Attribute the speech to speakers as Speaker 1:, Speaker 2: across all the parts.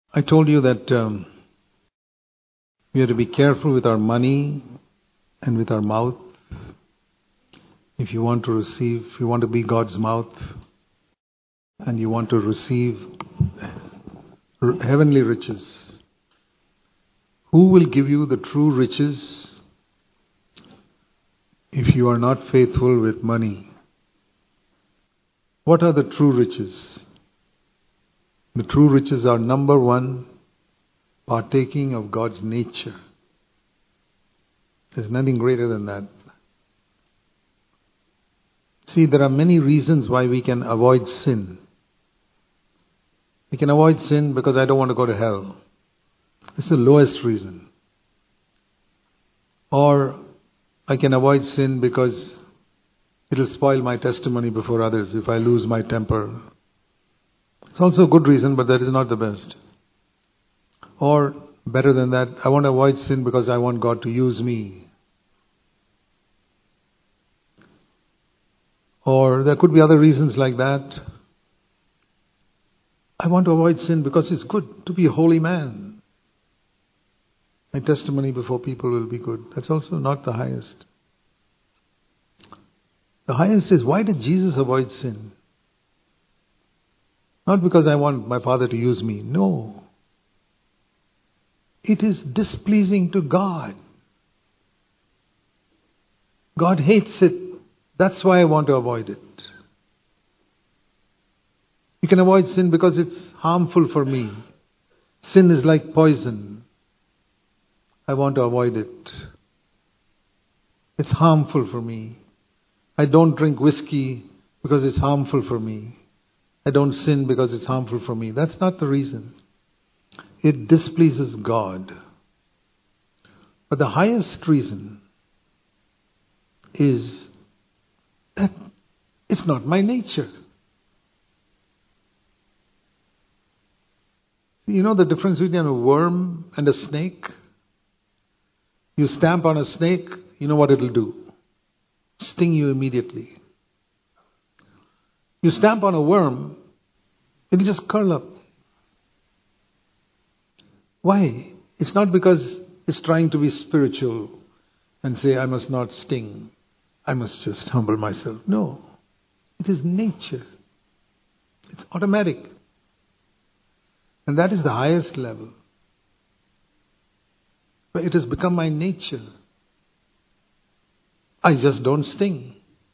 Speaker 1: I told you that we have to be careful with our money and with our mouth. If you want to receive, if you want to be God's mouth and you want to receive heavenly riches, who will give you the true riches if you are not faithful with money? What are the true riches? The true riches are, number one, partaking of God's nature. There's nothing greater than that. See, there are many reasons why we can avoid sin. We can avoid sin because I don't want to go to hell. It's the lowest reason. Or I can avoid sin because it'll spoil my testimony before others if I lose my temper. It's also a good reason, but that is not the best. Or, better than that, I want to avoid sin because I want God to use me. Or there could be other reasons like that. I want to avoid sin because it's good to be a holy man. My testimony before people will be good. That's also not the highest. The highest is, why did Jesus avoid sin? Not because I want my Father to use me. No. It is displeasing to God. God hates it. That's why I want to avoid it. You can avoid sin because it's harmful for me. Sin is like poison. I want to avoid it. It's harmful for me. I don't drink whiskey because it's harmful for me. I don't sin because it's harmful for me. That's not the reason. It displeases God. But the highest reason is that it's not my nature. You know the difference between a worm and a snake? You stamp on a snake, you know what it'll do. Sting you immediately. You stamp on a worm, it'll just curl up. Why? It's not because it's trying to be spiritual and say, I must not sting. I must just humble myself. No. It is nature. It's automatic. And that is the highest level. But it has become my nature. I just don't sting.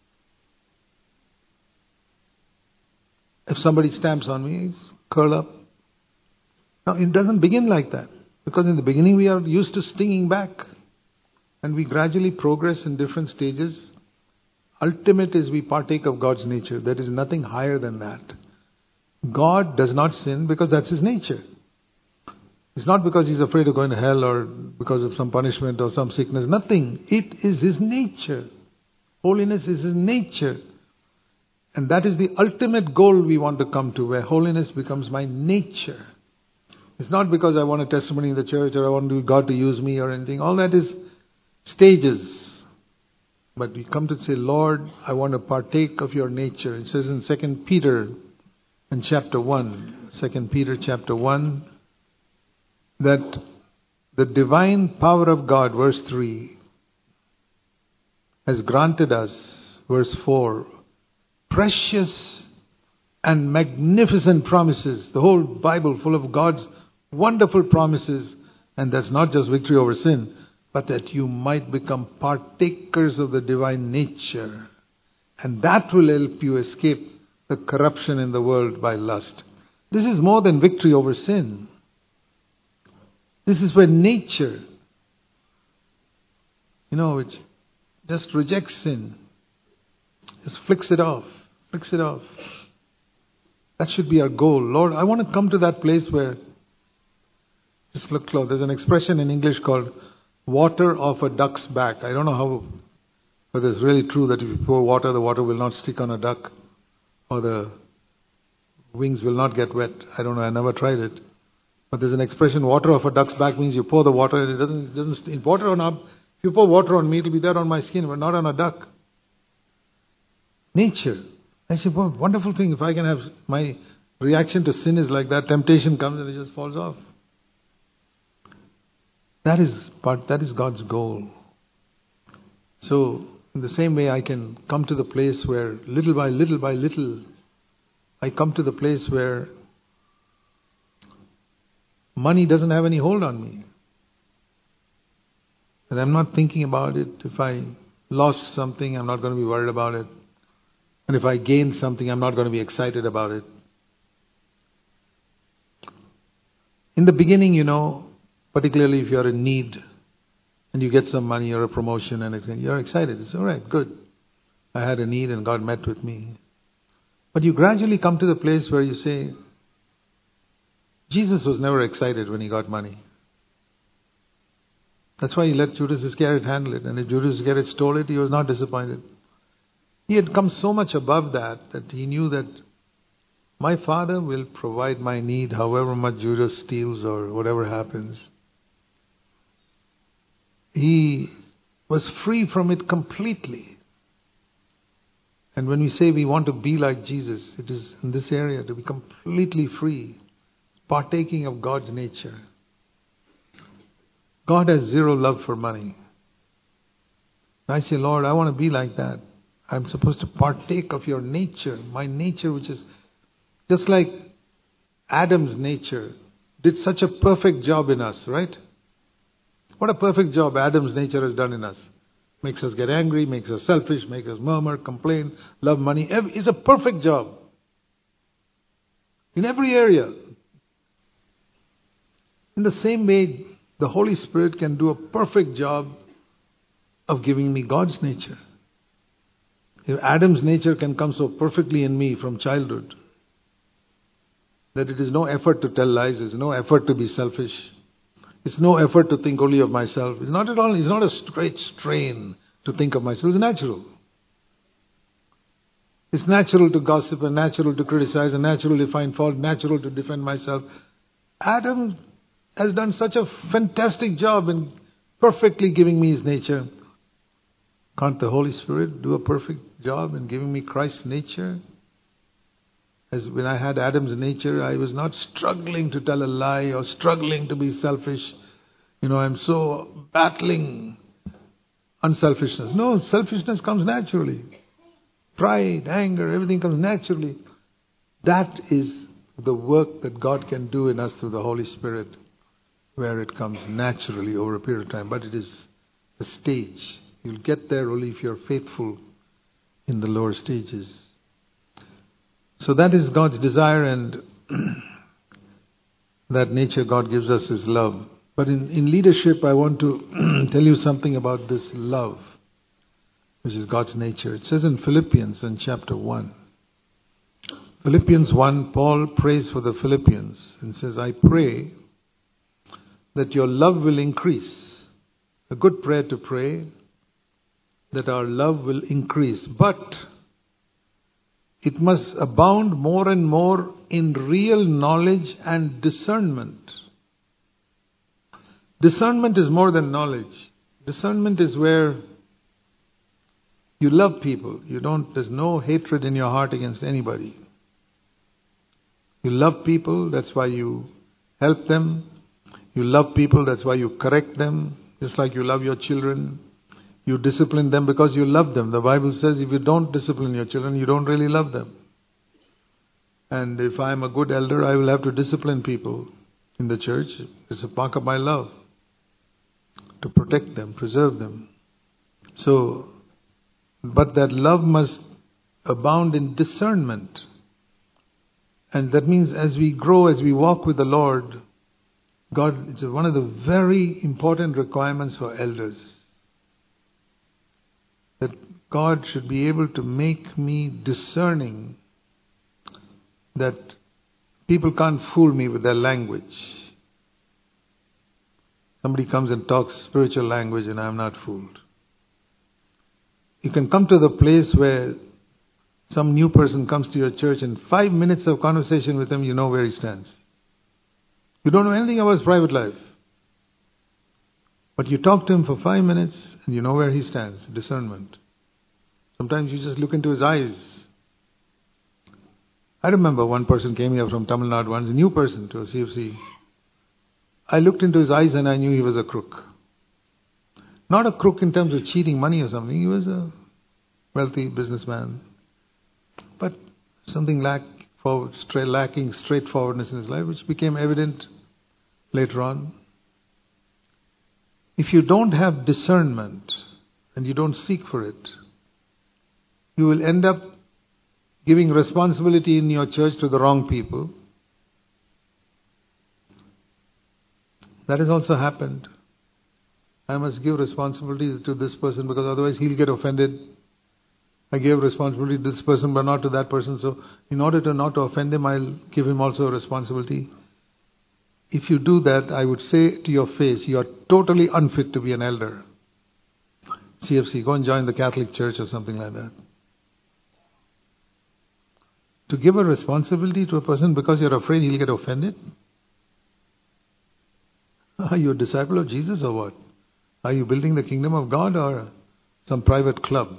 Speaker 1: If somebody stamps on me, it's curl up. Now, it doesn't begin like that. Because in the beginning we are used to stinging back. And we gradually progress in different stages. Ultimate is we partake of God's nature. There is nothing higher than that. God does not sin because that's His nature. It's not because He's afraid of going to hell or because of some punishment or some sickness. Nothing. It is His nature. Holiness is His nature. And that is the ultimate goal we want to come to, where holiness becomes my nature. It's not because I want a testimony in the church or I want God to use me or anything. All that is stages. But we come to say, Lord, I want to partake of your nature. It says in 2 Peter in chapter 1, 2 Peter chapter 1, that the divine power of God, verse 3, has granted us, verse 4, precious and magnificent promises. The whole Bible full of God's wonderful promises. And that's not just victory over sin, but that you might become partakers of the divine nature. And that will help you escape the corruption in the world by lust. This is more than victory over sin. This is where nature, which just rejects sin, just flicks it off. That should be our goal. Lord, I want to come to that place where, just look close, there's an expression in English called water off a duck's back. I don't know whether it's really true that if you pour water, the water will not stick on a duck or the wings will not get wet. I don't know, I never tried it. But there's an expression, water off a duck's back, means you pour the water and it doesn't if you pour water on me, it'll be there on my skin, but not on a duck. Nature. I say, well, wonderful thing if I can have my Reaction to sin is like that. Temptation comes and it just falls off. That is God's goal. So, in the same way, I can come to the place where little by little, I come to the place where money doesn't have any hold on me. And I'm not thinking about it. If I lost something, I'm not going to be worried about it. And if I gained something, I'm not going to be excited about it. In the beginning, particularly if you're in need and you get some money or a promotion and you're excited. It's all right, good. I had a need and God met with me. But you gradually come to the place where you say, Jesus was never excited when he got money. That's why he let Judas Iscariot handle it. And if Judas Iscariot stole it, he was not disappointed. He had come so much above that he knew that my Father will provide my need however much Judas steals or whatever happens. He was free from it completely. And when we say we want to be like Jesus, it is in this area to be completely free, partaking of God's nature. God has zero love for money. I say, Lord, I want to be like that. I'm supposed to partake of your nature, my nature, which is just like Adam's nature did such a perfect job in us, right? What a perfect job Adam's nature has done in us. Makes us get angry, makes us selfish, makes us murmur, complain, love money. It's a perfect job. In every area. In the same way, the Holy Spirit can do a perfect job of giving me God's nature. If Adam's nature can come so perfectly in me from childhood, that it is no effort to tell lies, it's no effort to be selfish, it's no effort to think only of myself. It's not at all, it's not a great strain to think of myself, it's natural. It's natural to gossip and natural to criticize and natural to find fault, natural to defend myself. Adam has done such a fantastic job in perfectly giving me his nature. Can't the Holy Spirit do a perfect job in giving me Christ's nature? As when I had Adam's nature, I was not struggling to tell a lie or struggling to be selfish. I'm so battling unselfishness. No, selfishness comes naturally. Pride, anger, everything comes naturally. That is the work that God can do in us through the Holy Spirit, where it comes naturally over a period of time. But it is a stage. You'll get there only if you're faithful in the lower stages. So that is God's desire, and that nature God gives us is love. But in leadership, I want to tell you something about this love, which is God's nature. It says in Philippians in chapter 1. Philippians 1, Paul prays for the Philippians and says, I pray that your love will increase. A good prayer to pray, that our love will increase. But it must abound more and more in real knowledge and discernment. Discernment is more than knowledge. Discernment is where you love people. There's no hatred in your heart against anybody. You love people, that's why you help them. You love people, that's why you correct them. Just like you love your children. You discipline them because you love them. The Bible says if you don't discipline your children, you don't really love them. And if I'm a good elder, I will have to discipline people in the church. It's a mark of my love. To protect them, preserve them. So, but that love must abound in discernment. And that means as we grow, as we walk with the Lord, God, it's one of the very important requirements for elders. That God should be able to make me discerning, that people can't fool me with their language. Somebody comes and talks spiritual language and I'm not fooled. You can come to the place where some new person comes to your church and 5 minutes of conversation with him, you know where he stands. You don't know anything about his private life. But you talk to him for 5 minutes and you know where he stands. Discernment. Sometimes you just look into his eyes. I remember one person came here from Tamil Nadu once, a new person to a CFC. I looked into his eyes and I knew he was a crook. Not a crook in terms of cheating money or something. He was a wealthy businessman. But something lacking straightforwardness in his life, which became evident later on. If you don't have discernment and you don't seek for it, you will end up giving responsibility in your church to the wrong people. That has also happened. I must give responsibility to this person because otherwise he'll get offended. I gave responsibility to this person but not to that person. So in order to not to offend him, I'll give him also a responsibility. If you do that, I would say to your face, you are totally unfit to be an elder. CFC, go and join the Catholic Church or something like that. To give a responsibility to a person because you're afraid he'll get offended? Are you a disciple of Jesus or what? Are you building the kingdom of God or some private club?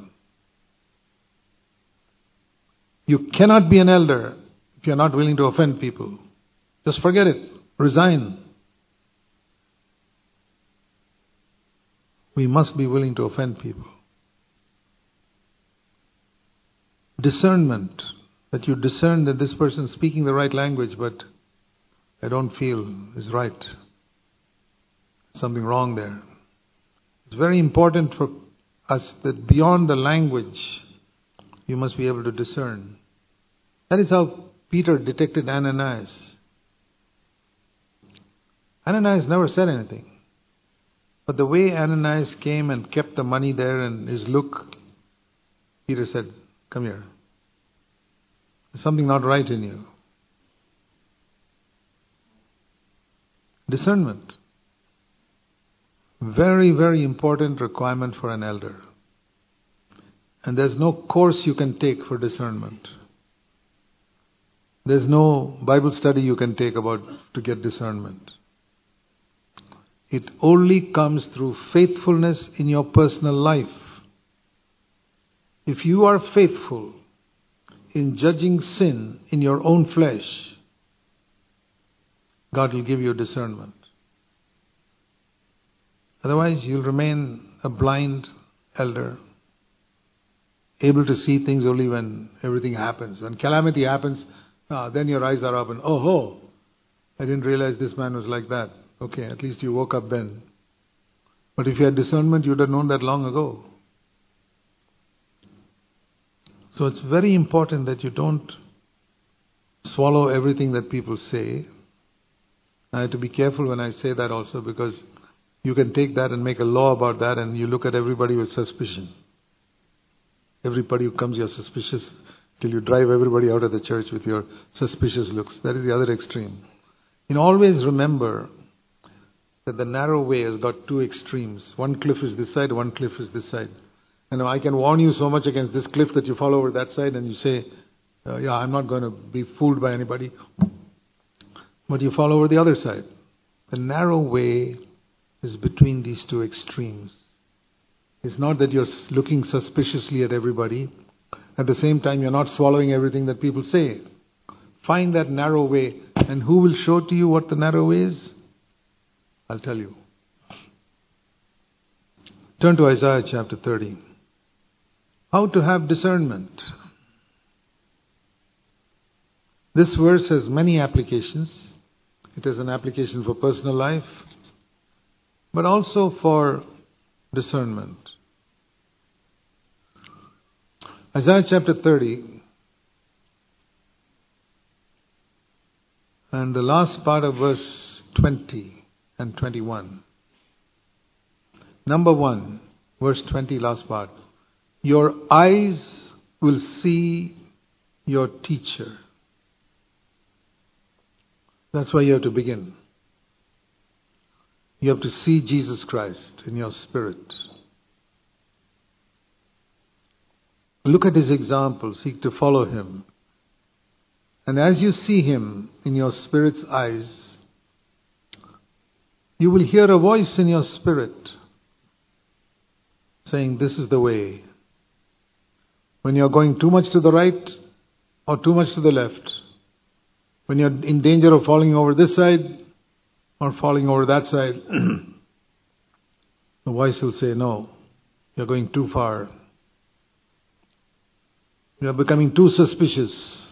Speaker 1: You cannot be an elder if you're not willing to offend people. Just forget it. Resign. We must be willing to offend people. Discernment. That you discern that this person is speaking the right language, but I don't feel is right. Something wrong there. It's very important for us that beyond the language, you must be able to discern. That is how Peter detected Ananias. Ananias never said anything. But the way Ananias came and kept the money there and his look, Peter said, "Come here. There's something not right in you." Discernment. Very, very important requirement for an elder. And there's no course you can take for discernment. There's no Bible study you can take to get discernment. It only comes through faithfulness in your personal life. If you are faithful in judging sin in your own flesh, God will give you discernment. Otherwise, you'll remain a blind elder, able to see things only when everything happens. When calamity happens, then your eyes are open. Oh, I didn't realize this man was like that. Okay, at least you woke up then. But if you had discernment, you would have known that long ago. So it's very important that you don't swallow everything that people say. I have to be careful when I say that also, because you can take that and make a law about that and you look at everybody with suspicion. Everybody who comes, you're suspicious till you drive everybody out of the church with your suspicious looks. That is the other extreme. Always remember that the narrow way has got two extremes. One cliff is this side, one cliff is this side. And I can warn you so much against this cliff that you fall over that side and you say, I'm not going to be fooled by anybody. But you fall over the other side. The narrow way is between these two extremes. It's not that you're looking suspiciously at everybody. At the same time, you're not swallowing everything that people say. Find that narrow way. And who will show to you what the narrow way is? I'll tell you. Turn to Isaiah chapter 30. How to have discernment. This verse has many applications. It has an application for personal life, but also for discernment. Isaiah chapter 30 and the last part of verse 20 and 21. Number 1, verse 20, last part. Your eyes will see your teacher. That's why you have to begin. You have to see Jesus Christ in your spirit. Look at His example, seek to follow Him. And as you see Him in your spirit's eyes, you will hear a voice in your spirit saying, this is the way. When you're going too much to the right, or too much to the left. When you're in danger of falling over this side or falling over that side, the voice will say, no, you're going too far. You're becoming too suspicious.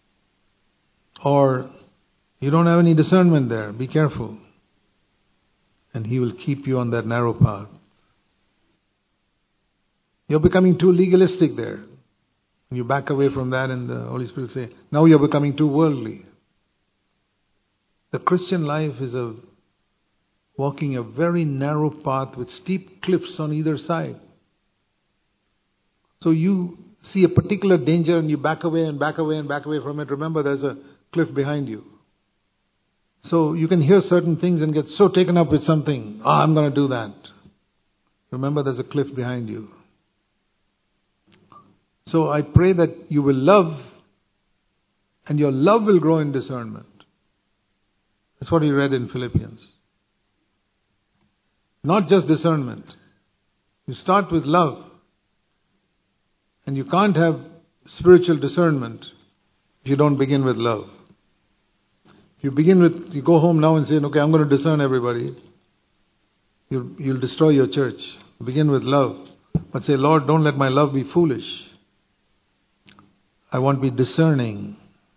Speaker 1: Or you don't have any discernment there. Be careful. And He will keep you on that narrow path. You're becoming too legalistic there. You back away from that and the Holy Spirit will say, now you're becoming too worldly. The Christian life is walking a very narrow path with steep cliffs on either side. So you see a particular danger and you back away and back away and back away from it. Remember, there's a cliff behind you. So you can hear certain things and get so taken up with something. I'm going to do that. Remember, there's a cliff behind you. So I pray that you will love, and your love will grow in discernment. That's what we read in Philippians. Not just discernment. You start with love. And you can't have spiritual discernment if you don't begin with love. You go home now and say, okay, I'm going to discern everybody. You'll destroy your church. Begin with love. But say, Lord, don't let my love be foolish. I want to be discerning.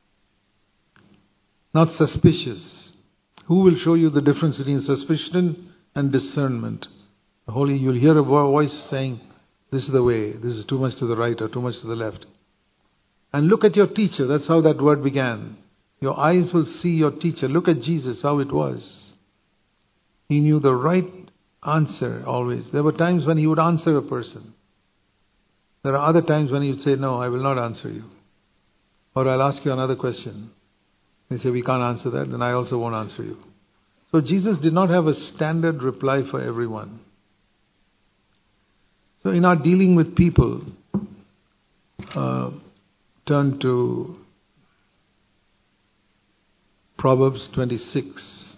Speaker 1: Not suspicious. Who will show you the difference between suspicion and discernment? You'll hear a voice saying, this is the way, this is too much to the right or too much to the left. And look at your teacher. That's how that word began. Your eyes will see your teacher. Look at Jesus, how it was. He knew the right answer always. There were times when He would answer a person. There are other times when He would say, no, I will not answer you. Or I'll ask you another question. They say, we can't answer that, then I also won't answer you. So Jesus did not have a standard reply for everyone. So in our dealing with people, turn to Proverbs 26.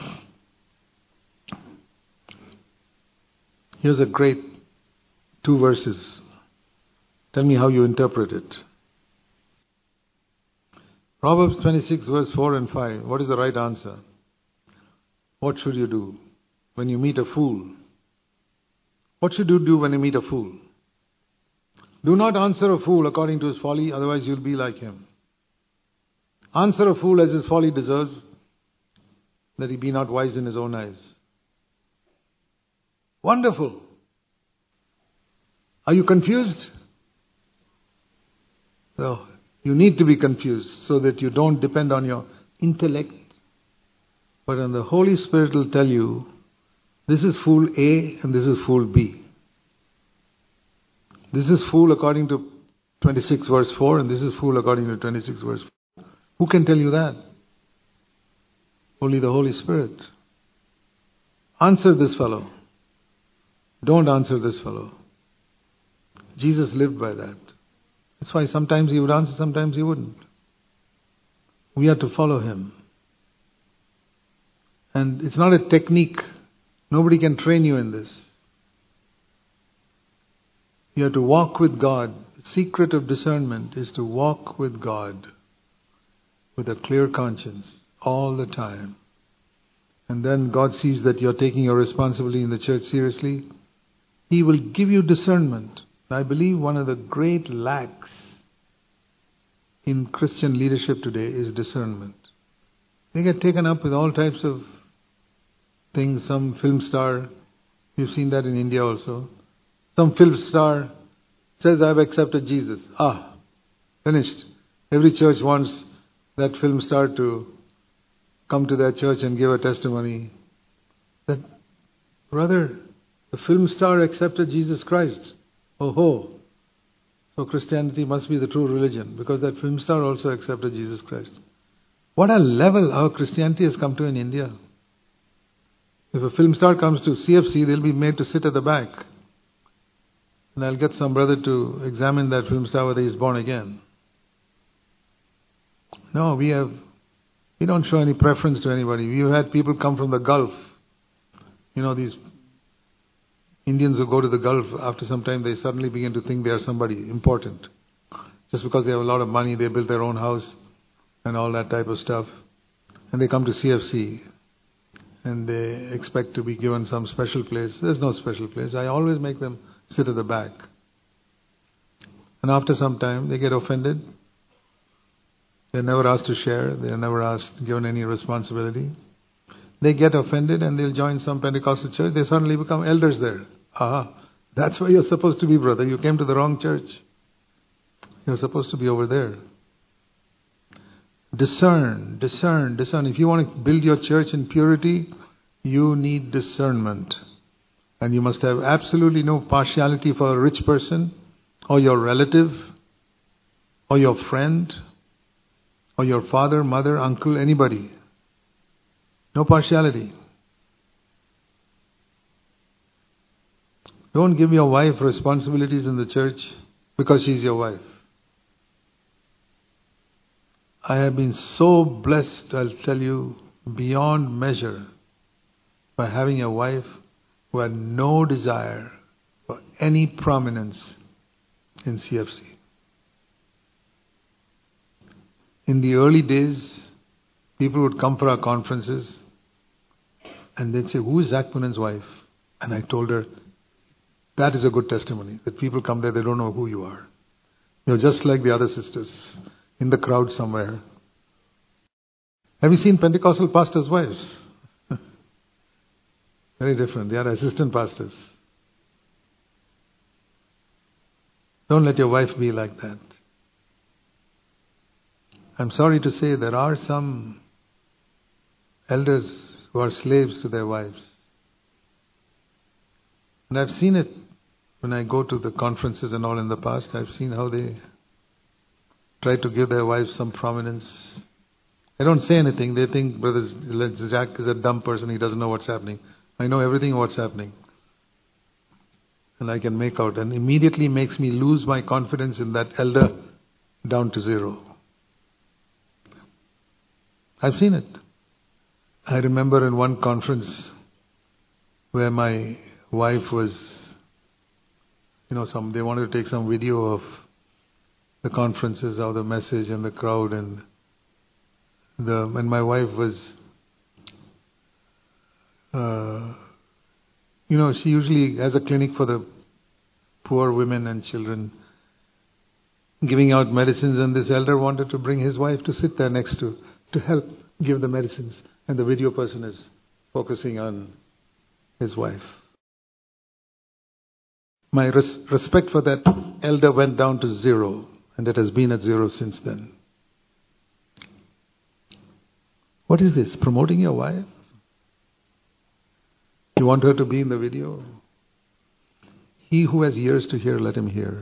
Speaker 1: Here's a great 2 verses. Tell me how you interpret it. Proverbs 26 verse 4 and 5. What is the right answer? What should you do when you meet a fool? What should you do when you meet a fool? Do not answer a fool according to his folly, otherwise you'll be like him. Answer a fool as his folly deserves, that he be not wise in his own eyes. Wonderful. Are you confused? No. You need to be confused so that you don't depend on your intellect, but on the Holy Spirit will tell you, this is fool A and this is fool B. This is fool according to 26 verse 4 and this is fool according to 26 verse 4. Who can tell you that? Only the Holy Spirit. Answer this fellow. Don't answer this fellow. Jesus lived by that. That's why sometimes He would answer, sometimes He wouldn't. We have to follow Him. And it's not a technique. Nobody can train you in this. You have to walk with God. The secret of discernment is to walk with God with a clear conscience all the time. And then God sees that you're taking your responsibility in the church seriously. He will give you discernment. I believe one of the great lacks in Christian leadership today is discernment. They get taken up with all types of things. Some film star, you've seen that in India also. Some film star says, I've accepted Jesus. Finished. Every church wants that film star to come to their church and give a testimony that, brother, the film star accepted Jesus Christ. Oh. So Christianity must be the true religion because that film star also accepted Jesus Christ. What a level our Christianity has come to in India. If a film star comes to CFC, they'll be made to sit at the back. And I'll get some brother to examine that film star whether he's born again. No, we don't show any preference to anybody. We've had people come from the Gulf. These Indians who go to the Gulf, after some time they suddenly begin to think they are somebody important. Just because they have a lot of money, they built their own house and all that type of stuff. And they come to CFC and they expect to be given some special place. There's no special place. I always make them sit at the back. And after some time, they get offended. They're never asked to share. They're never given any responsibility. They get offended and they'll join some Pentecostal church. They suddenly become elders there. That's where you're supposed to be, brother. You came to the wrong church. You're supposed to be over there. Discern. If you want to build your church in purity, you need discernment. And you must have absolutely no partiality for a rich person, or your relative, or your friend, or your father, mother, uncle, anybody. No partiality. Don't give your wife responsibilities in the church because she's your wife. I have been so blessed, I'll tell you, beyond measure, by having a wife who had no desire for any prominence in CFC. In the early days, people would come for our conferences and they'd say, "Who is Zach Punen's wife?" And I told her, that is a good testimony, that people come there, they don't know who you are. You're just like the other sisters in the crowd somewhere. Have you seen Pentecostal pastors' wives? Very different. They are assistant pastors. Don't let your wife be like that. I'm sorry to say there are some elders who are slaves to their wives. And I've seen it when I go to the conferences and all in the past. I've seen how they try to give their wives some prominence. They don't say anything. They think Brother Jack is a dumb person. He doesn't know what's happening. I know everything what's happening. And I can make out. And immediately makes me lose my confidence in that elder down to zero. I've seen it. I remember in one conference where my wife was, they wanted to take some video of the conferences, of the message and the crowd, and my wife was, she usually has a clinic for the poor women and children, giving out medicines, and this elder wanted to bring his wife to sit there next to help give the medicines, and the video person is focusing on his wife. My respect for that elder went down to zero, and it has been at zero since then. What is this? Promoting your wife? You want her to be in the video? He who has ears to hear, let him hear.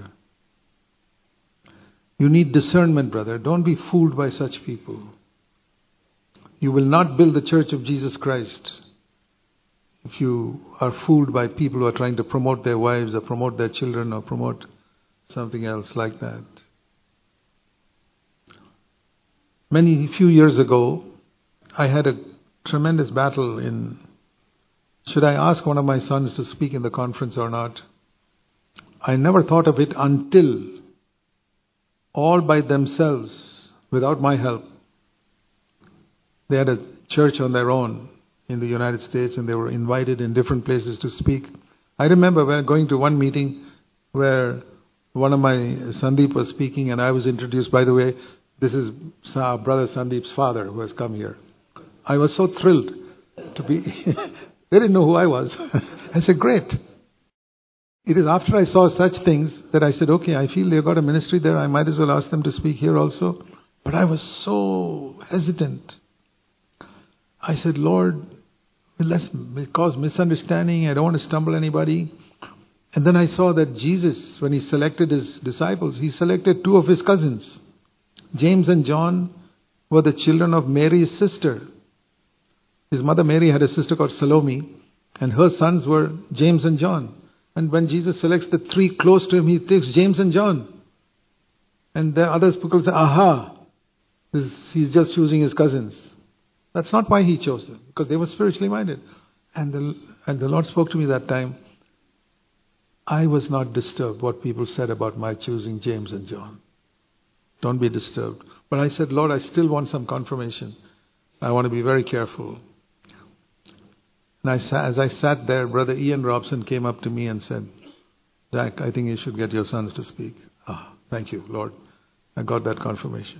Speaker 1: You need discernment, brother. Don't be fooled by such people. You will not build the church of Jesus Christ if you are fooled by people who are trying to promote their wives or promote their children or promote something else like that. Few years ago, I had a tremendous battle in, should I ask one of my sons to speak in the conference or not? I never thought of it until, all by themselves, without my help, they had a church on their own in the United States, and they were invited in different places to speak. I remember when going to one meeting where one of my Sandeep was speaking, and I was introduced, by the way, this is our brother Sandeep's father who has come here. I was so thrilled to be, they didn't know who I was. I said, great. It is after I saw such things that I said, okay, I feel they've got a ministry there, I might as well ask them to speak here also. But I was so hesitant. I said, Lord, let's cause misunderstanding. I don't want to stumble anybody. And then I saw that Jesus, when he selected his disciples, he selected two of his cousins. James and John were the children of Mary's sister. His mother Mary had a sister called Salome, and her sons were James and John. And when Jesus selects the three close to him, he takes James and John. And the other people say, he's just choosing his cousins. That's not why he chose them, because they were spiritually minded. And the Lord spoke to me that time. I was not disturbed what people said about my choosing James and John. Don't be disturbed. But I said, Lord, I still want some confirmation. I want to be very careful. And as I sat there, Brother Ian Robson came up to me and said, Jack, I think you should get your sons to speak. Thank you, Lord. I got that confirmation.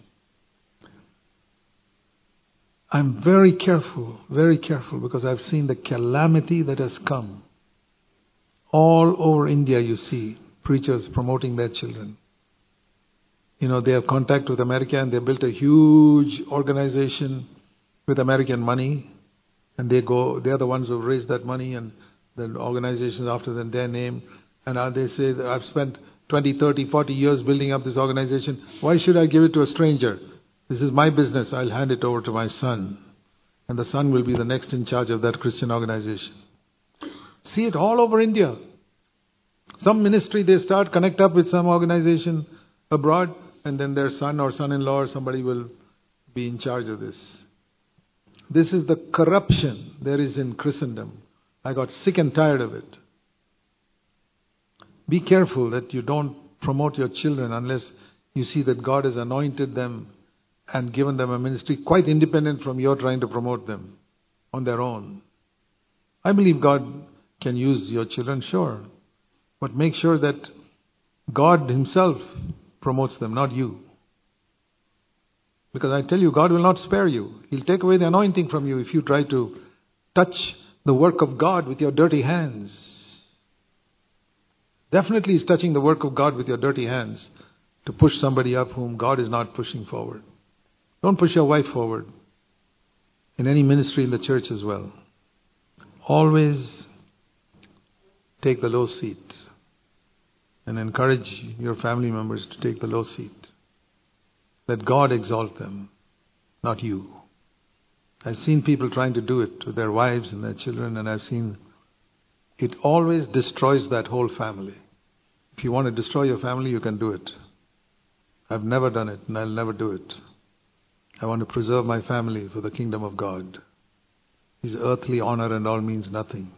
Speaker 1: I'm very careful, because I've seen the calamity that has come. All over India you see preachers promoting their children. They have contact with America and they built a huge organization with American money. And they are the ones who raised that money, and the organizations after them, their name. And they say, I've spent 20, 30, 40 years building up this organization. Why should I give it to a stranger? This is my business. I'll hand it over to my son. And the son will be the next in charge of that Christian organization. See it all over India. Some ministry, they start connect up with some organization abroad, and then their son or son-in-law or somebody will be in charge of this. This is the corruption there is in Christendom. I got sick and tired of it. Be careful that you don't promote your children unless you see that God has anointed them and given them a ministry quite independent from your trying to promote them on their own. I believe God can use your children, sure. But make sure that God Himself promotes them, not you. Because I tell you, God will not spare you. He'll take away the anointing from you if you try to touch the work of God with your dirty hands. Definitely He's touching the work of God with your dirty hands to push somebody up whom God is not pushing forward. Don't push your wife forward in any ministry in the church as well. Always take the low seat and encourage your family members to take the low seat. Let God exalt them, not you. I've seen people trying to do it to their wives and their children, and I've seen it always destroys that whole family. If you want to destroy your family, you can do it. I've never done it, and I'll never do it. I want to preserve my family for the kingdom of God. His earthly honor and all means nothing.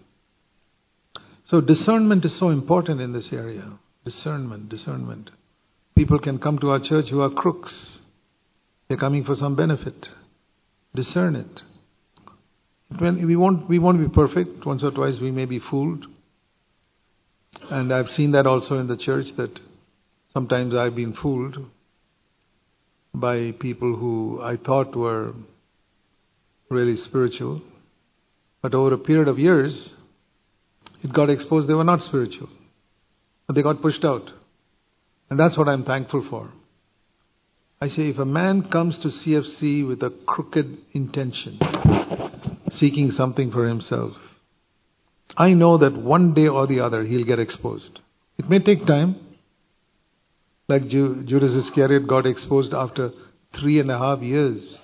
Speaker 1: So discernment is so important in this area. Discernment. People can come to our church who are crooks. They're coming for some benefit. Discern it. We won't be perfect. Once or twice we may be fooled. And I've seen that also in the church, that sometimes I've been fooled by people who I thought were really spiritual. But over a period of years, it got exposed they were not spiritual. But they got pushed out. And that's what I'm thankful for. I say, if a man comes to CFC with a crooked intention, seeking something for himself, I know that one day or the other he'll get exposed. It may take time. Like Judas Iscariot got exposed after 3.5 years.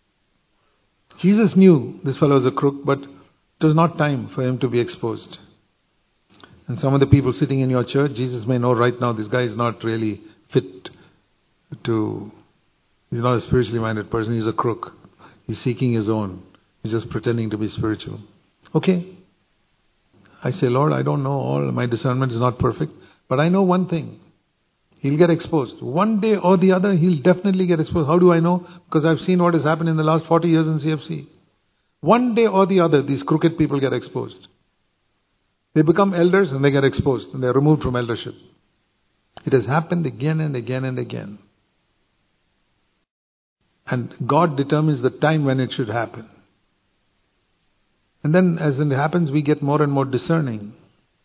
Speaker 1: Jesus knew this fellow was a crook, but it was not time for him to be exposed. And some of the people sitting in your church, Jesus may know right now this guy is not really fit he's not a spiritually minded person, he's a crook. He's seeking his own. He's just pretending to be spiritual. Okay. I say, Lord, I don't know all. My discernment is not perfect. But I know one thing. He'll get exposed. One day or the other, he'll definitely get exposed. How do I know? Because I've seen what has happened in the last 40 years in CFC. One day or the other, these crooked people get exposed. They become elders and they get exposed and they're removed from eldership. It has happened again and again and again. And God determines the time when it should happen. And then as it happens, we get more and more discerning.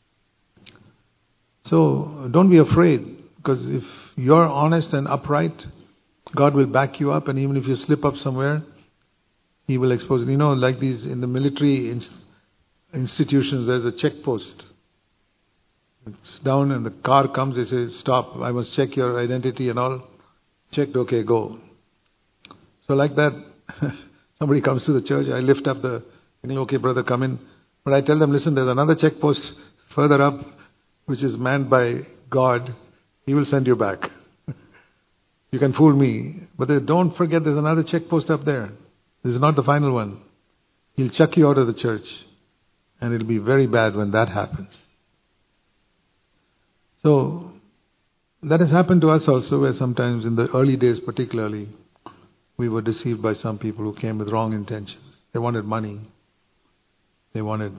Speaker 1: So don't be afraid, because if you're honest and upright, God will back you up, and even if you slip up somewhere, He will expose it. Like these in the military institutions, there's a check post. It's down and the car comes, they say, stop, I must check your identity and all. Checked, okay, go. So like that, somebody comes to the church, I lift up okay brother, come in. But I tell them, listen, there's another check post further up, which is manned by God. He will send you back. You can fool me. But don't forget there's another check post up there. This is not the final one. He'll chuck you out of the church. And it'll be very bad when that happens. So, That has happened to us also, where sometimes in the early days particularly, we were deceived by some people who came with wrong intentions. They wanted money. They wanted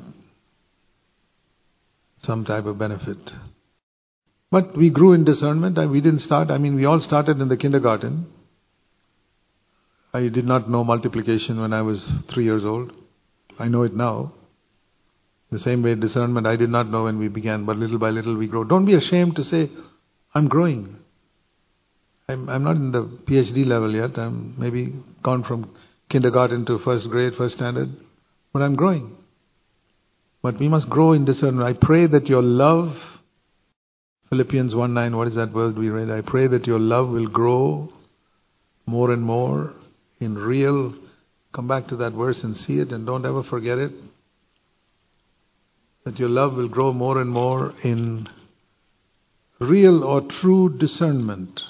Speaker 1: some type of benefit. But we grew in discernment. We didn't start, we all started in the kindergarten. I did not know multiplication when I was 3 years old. I know it now. The same way discernment I did not know when we began, but little by little we grow. Don't be ashamed to say, I'm growing. I'm not in the PhD level yet. I'm maybe gone from kindergarten to first grade, first standard. But I'm growing. But we must grow in discernment. I pray that your love, Philippians 1:9, what is that word we read? I pray that your love will grow more and more in real. Come back to that verse and see it and don't ever forget it. That your love will grow more and more in real or true discernment.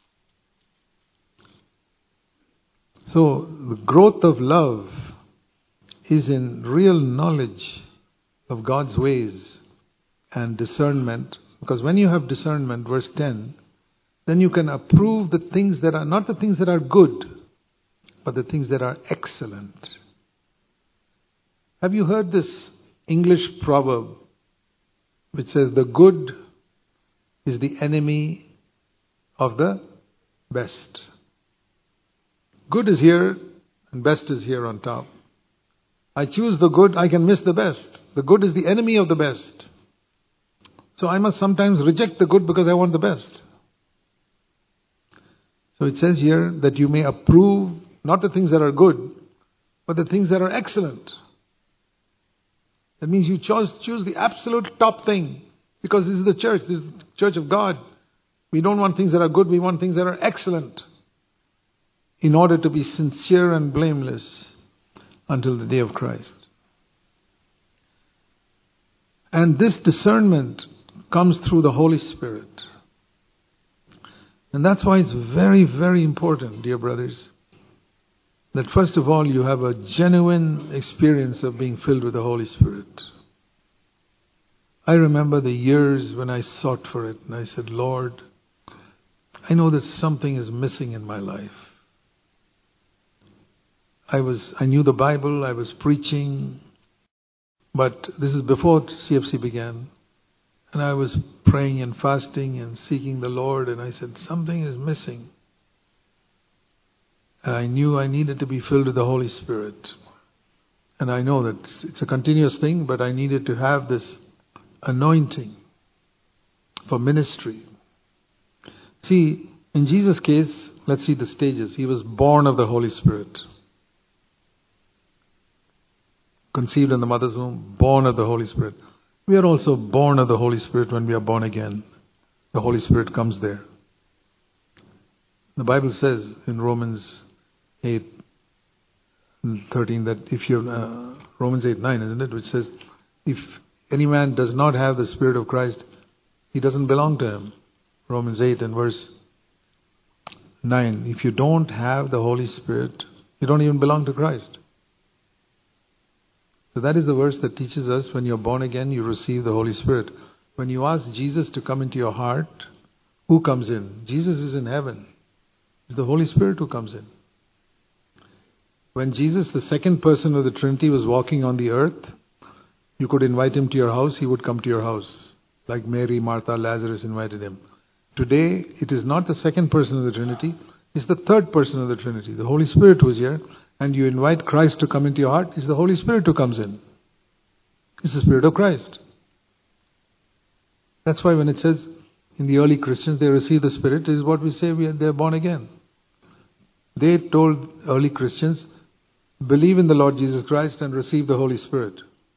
Speaker 1: So the growth of love is in real knowledge of God's ways and discernment. Because when you have discernment, verse 10, then you can approve the things that are not the things that are good, but the things that are excellent. Have you heard this English proverb which says the good is the enemy of the best? Good is here and best is here on top. I choose the good, I can miss the best. The good is the enemy of the best. So I must sometimes reject the good because I want the best. So it says here that you may approve not the things that are good, but the things that are excellent. That means you choose the absolute top thing. Because this is the church. This is the church of God. We don't want things that are good. We want things that are excellent. In order to be sincere and blameless until the day of Christ. And this discernment comes through the Holy Spirit. And that's why it's very, very important, dear brothers, that first of all you have a genuine experience of being filled with the Holy Spirit. I remember the years when I sought for it and I said, Lord, I know that something is missing in my life. I knew the Bible, I was preaching, but this is before CFC began. And I was praying and fasting and seeking the Lord, and I said, something is missing. And I knew I needed to be filled with the Holy Spirit. And I know that it's a continuous thing, but I needed to have this anointing for ministry. See, in Jesus' case, let's see the stages. He was born of the Holy Spirit. Conceived in the mother's womb, born of the Holy Spirit. We are also born of the Holy Spirit when we are born again. The Holy Spirit comes there. The Bible says in Romans 8:13 that if you're Romans 8:9, isn't it? Which says, if any man does not have the Spirit of Christ, he doesn't belong to him. Romans 8 and verse 9. If you don't have the Holy Spirit, you don't even belong to Christ. So that is the verse that teaches us when you're born again, you receive the Holy Spirit. When you ask Jesus to come into your heart, who comes in? Jesus is in heaven. It's the Holy Spirit who comes in. When Jesus, the second person of the Trinity, was walking on the earth, you could invite him to your house, he would come to your house. Like Mary, Martha, Lazarus invited him. Today, it is not the second person of the Trinity, it's the third person of the Trinity. The Holy Spirit who is here, and you invite Christ to come into your heart, it's the Holy Spirit who comes in. It's the Spirit of Christ. That's why when it says in the early Christians they receive the Spirit, it is what we say they're born again. They told early Christians, believe in the Lord Jesus Christ and receive the Holy Spirit.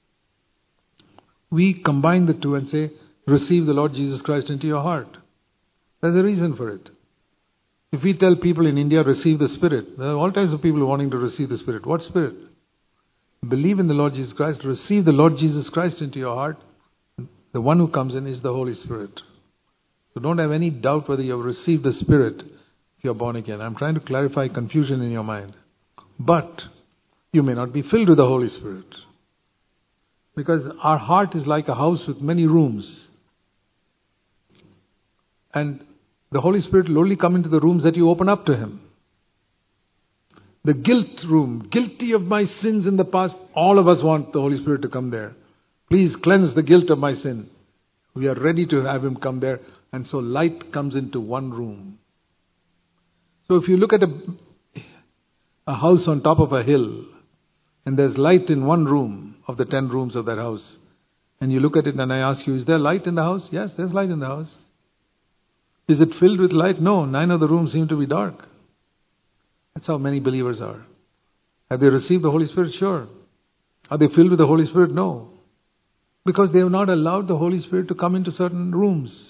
Speaker 1: We combine the two and say, receive the Lord Jesus Christ into your heart. There's a reason for it. If we tell people in India, receive the Spirit, there are all types of people wanting to receive the Spirit. What Spirit? Believe in the Lord Jesus Christ, receive the Lord Jesus Christ into your heart. The one who comes in is the Holy Spirit. So don't have any doubt whether you have received the Spirit if you are born again. I'm trying to clarify confusion in your mind. But you may not be filled with the Holy Spirit. Because our heart is like a house with many rooms. And The Holy Spirit will only come into the rooms that you open up to Him. The guilt room, guilty of my sins in the past, all of us want the Holy Spirit to come there. Please cleanse the guilt of my sin. We are ready to have Him come there. And so light comes into one room. So if you look at a house on top of a hill, and there's light in one room of the 10 rooms of that house, and you look at it and I ask you, is there light in the house? Yes, there's light in the house. Is it filled with light? No, 9 of the rooms seem to be dark. That's how many believers are. Have they received the Holy Spirit? Sure. Are they filled with the Holy Spirit? No. Because they have not allowed the Holy Spirit to come into certain rooms.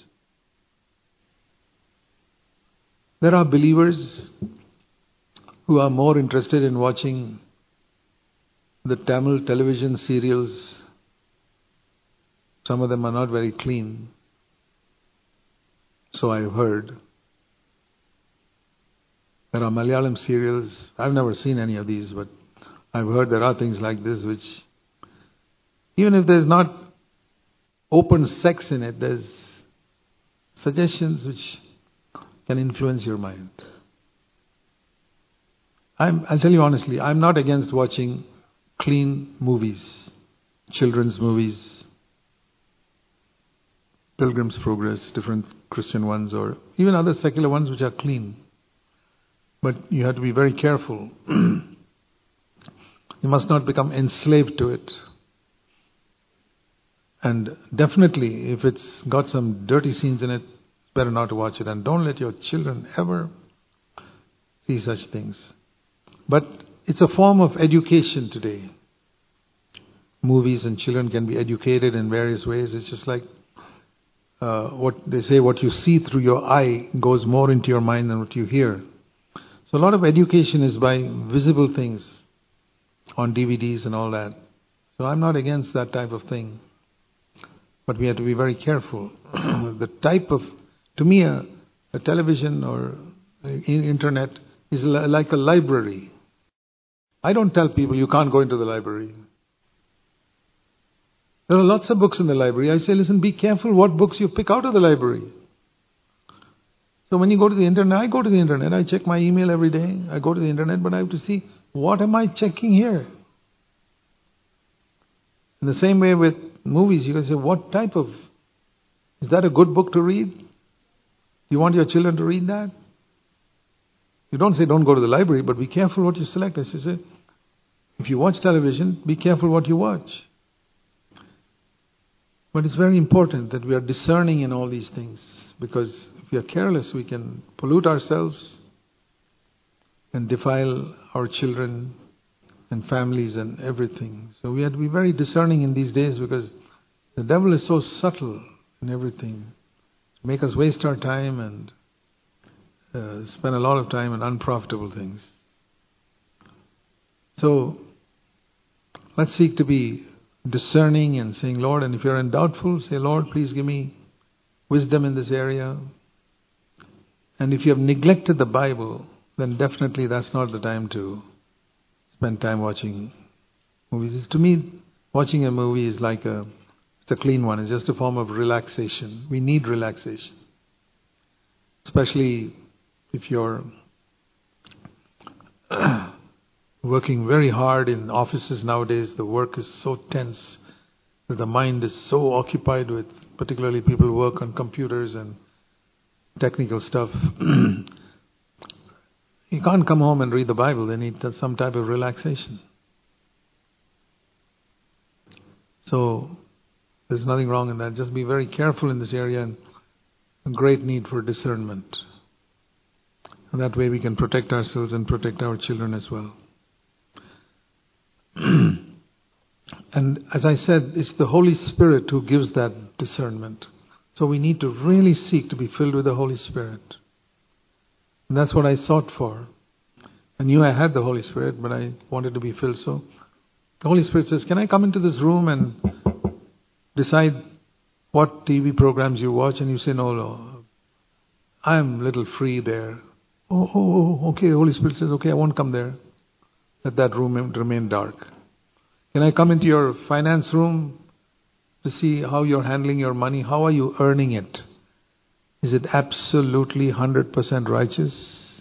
Speaker 1: There are believers who are more interested in watching the Tamil television serials. Some of them are not very clean. So I've heard. There are Malayalam serials. I've never seen any of these, but I've heard there are things like this which, even if there's not open sex in it, there's suggestions which can influence your mind. I'll tell you honestly, I'm not against watching clean movies, children's movies, Pilgrim's Progress, different Christian ones, or even other secular ones which are clean. But you have to be very careful. You must not become enslaved to it. And definitely, if it's got some dirty scenes in it, it's better not to watch it. And don't let your children ever see such things. But it's a form of education today. Movies and children can be educated in various ways. It's just like what they say, what you see through your eye goes more into your mind than what you hear. So a lot of education is by visible things on DVDs and all that. So I'm not against that type of thing. But we have to be very careful. The type of, to me, a television or internet is like a library. I don't tell people you can't go into the library. There are lots of books in the library. I say, listen, be careful what books you pick out of the library. So when you go to the internet, I go to the internet. I check my email every day. I go to the internet, but I have to see, what am I checking here? In the same way with movies, you can say, what type of, is that a good book to read? You want your children to read that? You don't say don't go to the library, but be careful what you select. As I say, if you watch television, be careful what you watch. But it's very important that we are discerning in all these things, because if we are careless, we can pollute ourselves and defile our children and families and everything. So we have to be very discerning in these days, because the devil is so subtle in everything to make us waste our time and spend a lot of time on unprofitable things. So let's seek to be discerning and saying, Lord, and if you're doubtful, say, Lord, please give me wisdom in this area. And if you have neglected the Bible, then definitely that's not the time to spend time watching movies. To me, watching a movie is like it's a clean one. It's just a form of relaxation. We need relaxation. Especially if you're working very hard in offices nowadays. The work is so tense that the mind is so occupied with, particularly people who work on computers and technical stuff. You can't come home and read the Bible. They need some type of relaxation. So there's nothing wrong in that. Just be very careful in this area, and a great need for discernment. And that way we can protect ourselves and protect our children as well. And as I said, it's the Holy Spirit who gives that discernment. So we need to really seek to be filled with the Holy Spirit. And that's what I sought for. I knew I had the Holy Spirit, but I wanted to be filled. So the Holy Spirit says, can I come into this room and decide what TV programs you watch? And you say, no, I'm a little free there. Okay. The Holy Spirit says, okay, I won't come there. Let that room remain dark. Can I come into your finance room to see how you're handling your money? How are you earning it? Is it absolutely 100% righteous?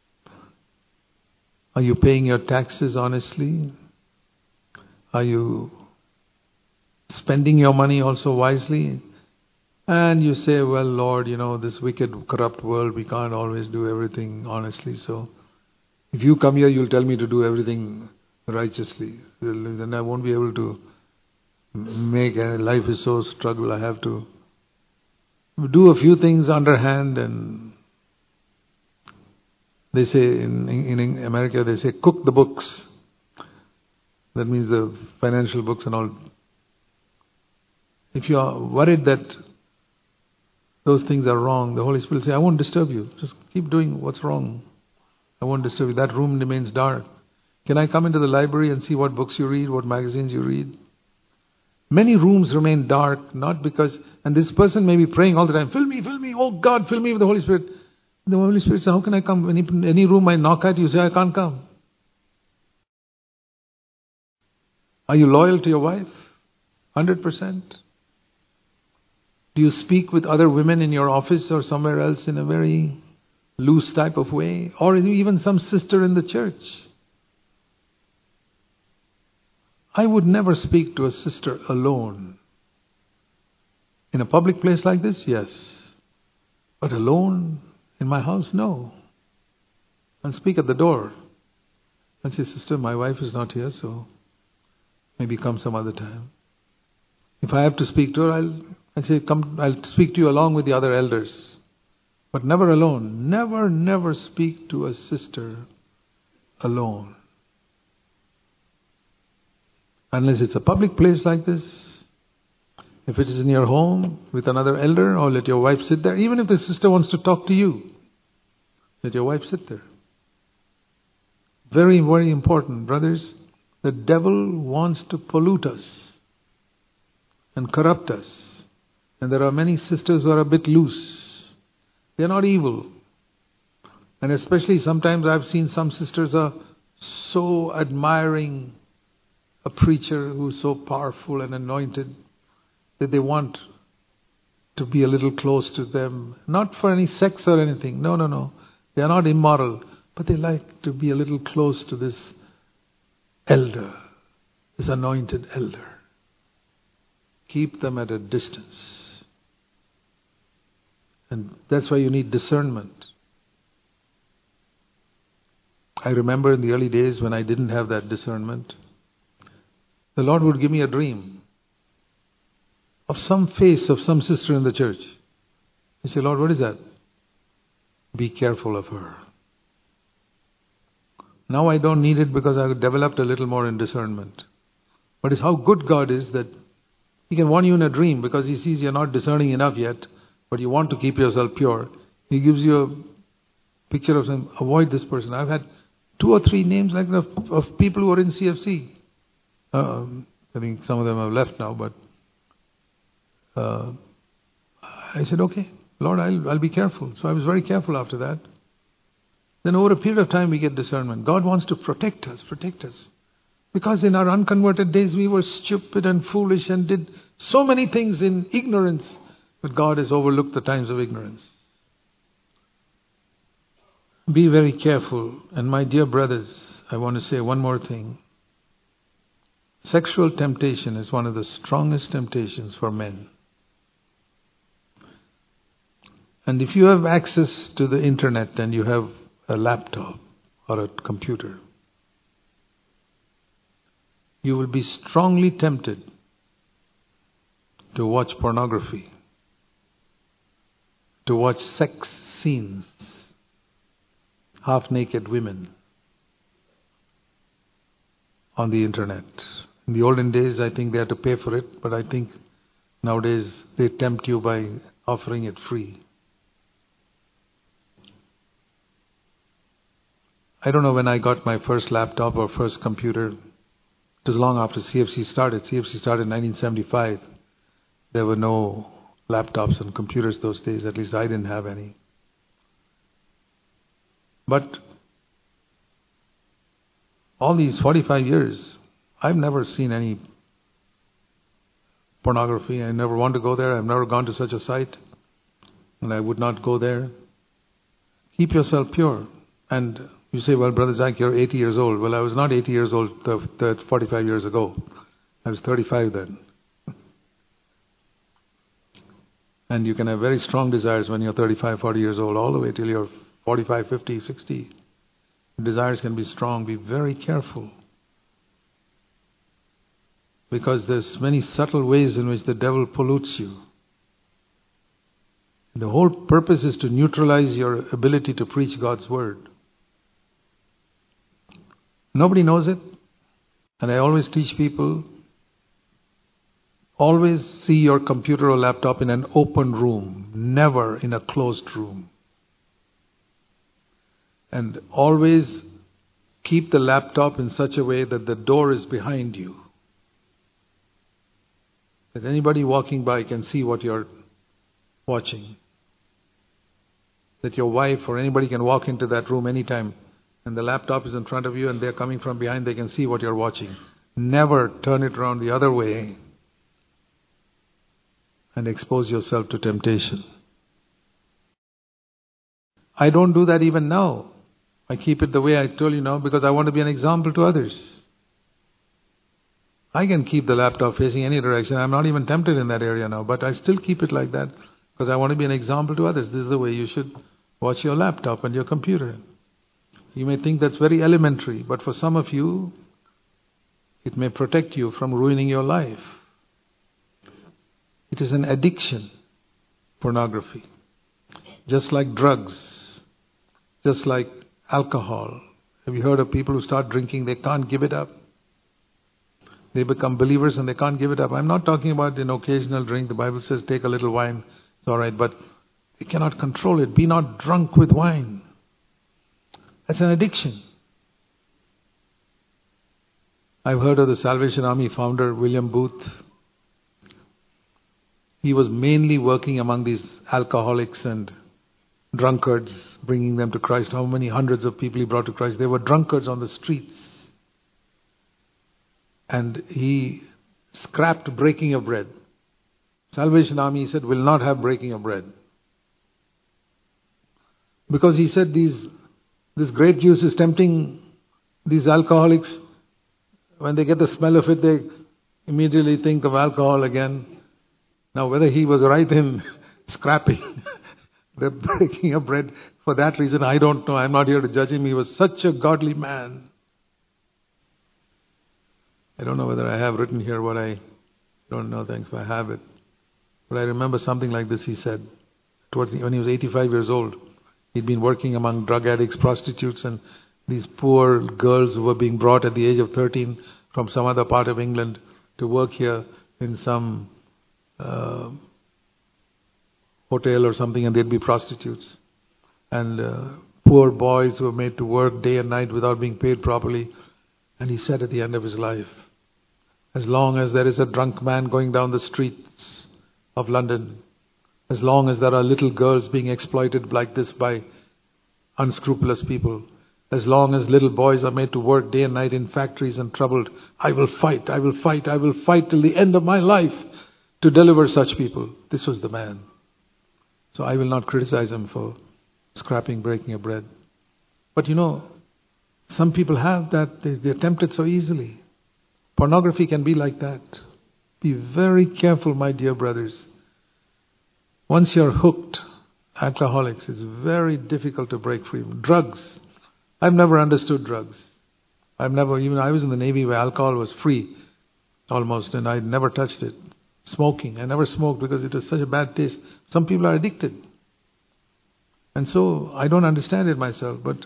Speaker 1: Are you paying your taxes honestly? Are you spending your money also wisely? And you say, well, Lord, this wicked, corrupt world, we can't always do everything honestly. So if you come here, you'll tell me to do everything righteously. Then I won't be able to make life is so struggle. I have to do a few things underhand, and they say in America, they say cook the books. That means the financial books and all. If you are worried that those things are wrong, the Holy Spirit will say, I won't disturb you. Just keep doing what's wrong. I won't disturb you. That room remains dark. Can I come into the library and see what books you read, what magazines you read? Many rooms remain dark, not because, and this person may be praying all the time, fill me, oh God, fill me with the Holy Spirit. And the Holy Spirit says, how can I come? Any room I knock at, you say, I can't come. Are you loyal to your wife? 100%? Do you speak with other women in your office or somewhere else in a very loose type of way? Or even some sister in the church? I would never speak to a sister alone. In a public place like this, yes. But alone in my house, no. I'll speak at the door. I'll say, sister, my wife is not here, so maybe come some other time. If I have to speak to her, I'll say, come, I'll speak to you along with the other elders. But never alone. Never speak to a sister alone. Unless it's a public place like this. If it is in your home with another elder, or let your wife sit there. Even if the sister wants to talk to you, let your wife sit there. Very, very important, brothers. The devil wants to pollute us and corrupt us. And there are many sisters who are a bit loose. They're not evil. And especially sometimes I've seen some sisters are so admiring a preacher who's so powerful and anointed that they want to be a little close to them. Not for any sex or anything. No. They are not immoral. But they like to be a little close to this elder, this anointed elder. Keep them at a distance. And that's why you need discernment. I remember in the early days when I didn't have that discernment, the Lord would give me a dream of some face of some sister in the church. I say, Lord, what is that? Be careful of her. Now I don't need it because I've developed a little more in discernment. But it's how good God is that He can warn you in a dream because He sees you're not discerning enough yet, but you want to keep yourself pure. He gives you a picture of saying, avoid this person. I've had 2 or 3 names like that of people who are in CFC. I think some of them have left now, but I said, okay, Lord, I'll be careful. So I was very careful after that. Then over a period of time we get discernment. God wants to protect us. Because in our unconverted days we were stupid and foolish and did so many things in ignorance. But God has overlooked the times of ignorance. Be very careful. And my dear brothers, I want to say one more thing. Sexual temptation is one of the strongest temptations for men. And if you have access to the internet and you have a laptop or a computer, you will be strongly tempted to watch pornography, to watch sex scenes, half-naked women on the internet. In the olden days, I think they had to pay for it, but I think nowadays they tempt you by offering it free. I don't know when I got my first laptop or first computer. It was long after CFC started. CFC started in 1975. There were no laptops and computers those days. At least I didn't have any. But all these 45 years, I've never seen any pornography. I never want to go there. I've never gone to such a site. and I would not go there. Keep yourself pure. And you say, well, Brother Jack, you're 80 years old. Well, I was not 80 years old 45 years ago. I was 35 then. And you can have very strong desires when you're 35, 40 years old, all the way till you're 45, 50, 60. Desires can be strong. Be very careful. Because there's many subtle ways in which the devil pollutes you. The whole purpose is to neutralize your ability to preach God's word. Nobody knows it. And I always teach people, always see your computer or laptop in an open room, never in a closed room. And always keep the laptop in such a way that the door is behind you. That anybody walking by can see what you're watching. That your wife or anybody can walk into that room anytime and the laptop is in front of you and they're coming from behind, they can see what you're watching. Never turn it around the other way and expose yourself to temptation. I don't do that even now. I keep it the way I told you now because I want to be an example to others. I can keep the laptop facing any direction. I'm not even tempted in that area now, but I still keep it like that because I want to be an example to others. This is the way you should watch your laptop and your computer. You may think that's very elementary, but for some of you, it may protect you from ruining your life. It is an addiction, pornography. Just like drugs, just like alcohol. Have you heard of people who start drinking, they can't give it up? They become believers and they can't give it up. I'm not talking about an occasional drink. The Bible says take a little wine, it's all right, but they cannot control it. Be not drunk with wine. That's an addiction. I've heard of the Salvation Army founder, William Booth. He was mainly working among these alcoholics and drunkards, bringing them to Christ. How many hundreds of people he brought to Christ? They were drunkards on the streets. And he scrapped breaking of bread. Salvation Army, he said, will not have breaking of bread. Because he said this grape juice is tempting these alcoholics. When they get the smell of it, they immediately think of alcohol again. Now, whether he was right in scrapping the breaking of bread for that reason, I don't know. I'm not here to judge him. He was such a godly man. I don't know whether I have written here what I don't know. Thanks if I have it. But I remember something like this he said. When he was 85 years old, he'd been working among drug addicts, prostitutes, and these poor girls who were being brought at the age of 13 from some other part of England to work here in some hotel or something, and they'd be prostitutes. And poor boys who were made to work day and night without being paid properly. And he said at the end of his life, as long as there is a drunk man going down the streets of London, as long as there are little girls being exploited like this by unscrupulous people, as long as little boys are made to work day and night in factories and troubled, I will fight till the end of my life to deliver such people. This was the man. So I will not criticize him for scrapping breaking of bread. But some people have that, they're tempted so easily. Pornography can be like that. Be very careful, my dear brothers. Once you're hooked, alcoholics, it's very difficult to break free. Drugs. I've never understood drugs. I was in the Navy where alcohol was free, almost, and I never touched it. Smoking. I never smoked because it was such a bad taste. Some people are addicted. And so, I don't understand it myself, but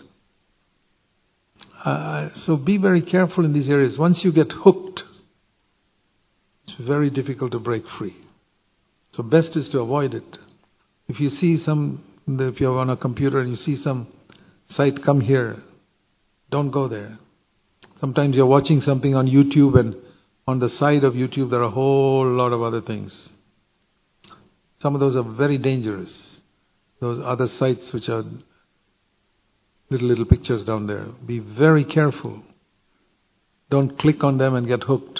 Speaker 1: so be very careful in these areas. Once you get hooked, it's very difficult to break free. So best is to avoid it. If you see if you're on a computer and you see some site, come here. Don't go there. Sometimes you're watching something on YouTube and on the side of YouTube there are a whole lot of other things. Some of those are very dangerous. Those other sites which are little pictures down there. Be very careful. Don't click on them and get hooked.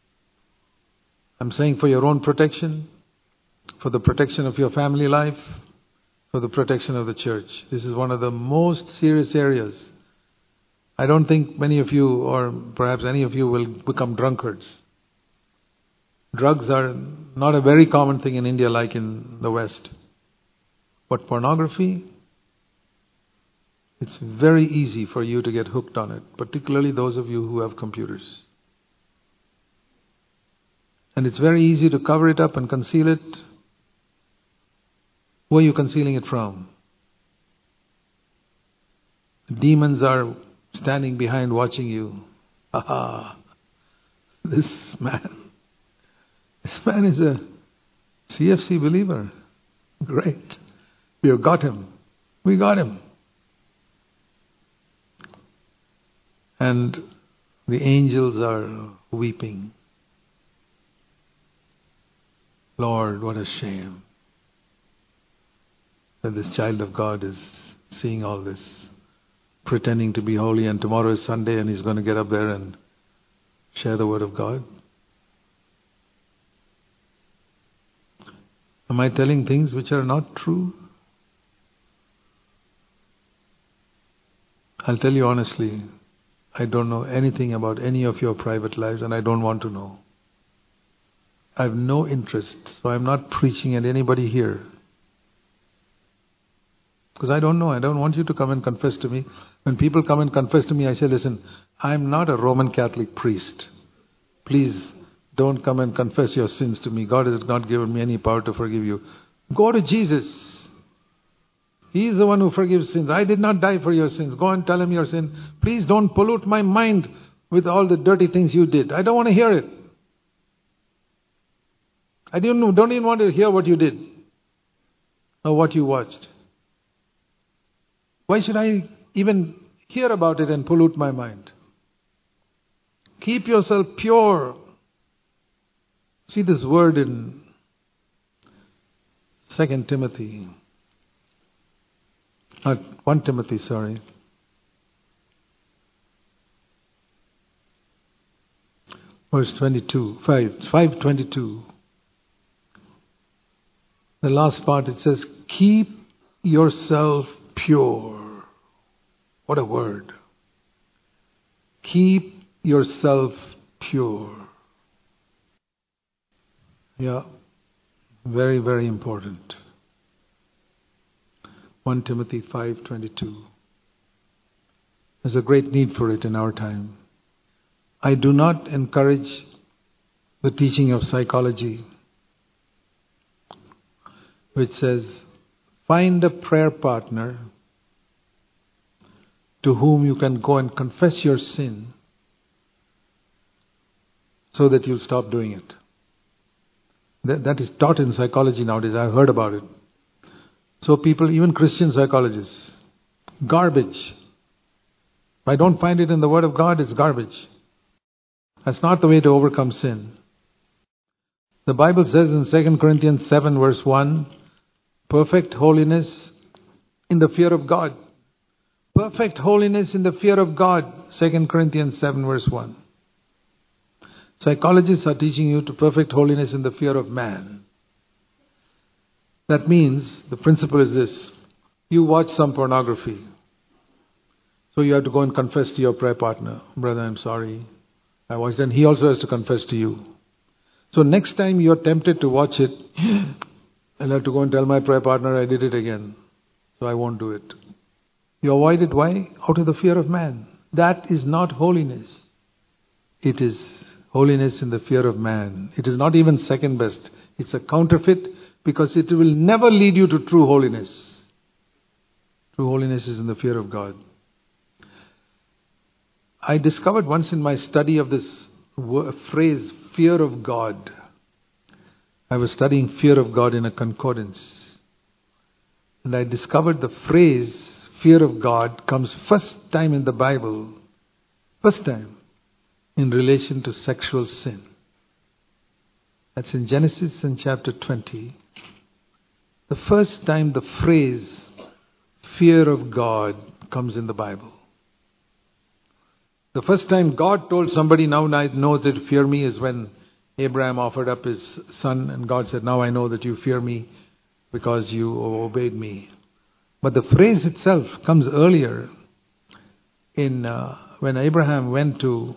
Speaker 1: I'm saying for your own protection, for the protection of your family life, for the protection of the church. This is one of the most serious areas. I don't think many of you, or perhaps any of you, will become drunkards. Drugs are not a very common thing in India like in the West. But pornography, it's very easy for you to get hooked on it, particularly those of you who have computers. And it's very easy to cover it up and conceal it. Who are you concealing it from? Demons are standing behind watching you. Aha! This man is a CFC believer. Great. We have got him. We got him. And the angels are weeping. Lord, what a shame that this child of God is seeing all this, pretending to be holy, and tomorrow is Sunday and he's going to get up there and share the word of God. Am I telling things which are not true? I'll tell you honestly, I don't know anything about any of your private lives, and I don't want to know. I have no interest, so I'm not preaching at anybody here. Because I don't know, I don't want you to come and confess to me. When people come and confess to me, I say, listen, I'm not a Roman Catholic priest. Please don't come and confess your sins to me. God has not given me any power to forgive you. Go to Jesus. He is the one who forgives sins. I did not die for your sins. Go and tell him your sin. Please don't pollute my mind with all the dirty things you did. I don't want to hear it. I don't even want to hear what you did or what you watched. Why should I even hear about it and pollute my mind? Keep yourself pure. See this word in 2 Timothy. 1 Timothy, sorry. Verse 5:22. The last part, it says, keep yourself pure. What a word. Keep yourself pure. Yeah, very, very important. 1 Timothy 5:22. There's a great need for it in our time. I do not encourage the teaching of psychology, which says, find a prayer partner to whom you can go and confess your sin so that you'll stop doing it. That is taught in psychology nowadays. I've heard about it. So people, even Christian psychologists, garbage. If I don't find it in the Word of God, it's garbage. That's not the way to overcome sin. The Bible says in 2 Corinthians 7 verse 1, perfect holiness in the fear of God. Perfect holiness in the fear of God. 2 Corinthians 7 verse 1. Psychologists are teaching you to perfect holiness in the fear of man. That means, the principle is this. You watch some pornography. So you have to go and confess to your prayer partner. Brother, I'm sorry. I watched, and he also has to confess to you. So next time you're tempted to watch it, I'll have to go and tell my prayer partner I did it again. So I won't do it. You avoid it. Why? Out of the fear of man. That is not holiness. It is holiness in the fear of man. It is not even second best. It's a counterfeit because it will never lead you to true holiness. True holiness is in the fear of God. I discovered once in my study of this phrase, fear of God. I was studying fear of God in a concordance. And I discovered the phrase, fear of God, comes first time in the Bible. First time. In relation to sexual sin. That's in Genesis in chapter 20. The first time the phrase, fear of God, comes in the Bible. The first time God told somebody, now I know that fear me, is when Abraham offered up his son and God said, now I know that you fear me because you obeyed me. But the phrase itself comes earlier in when Abraham went to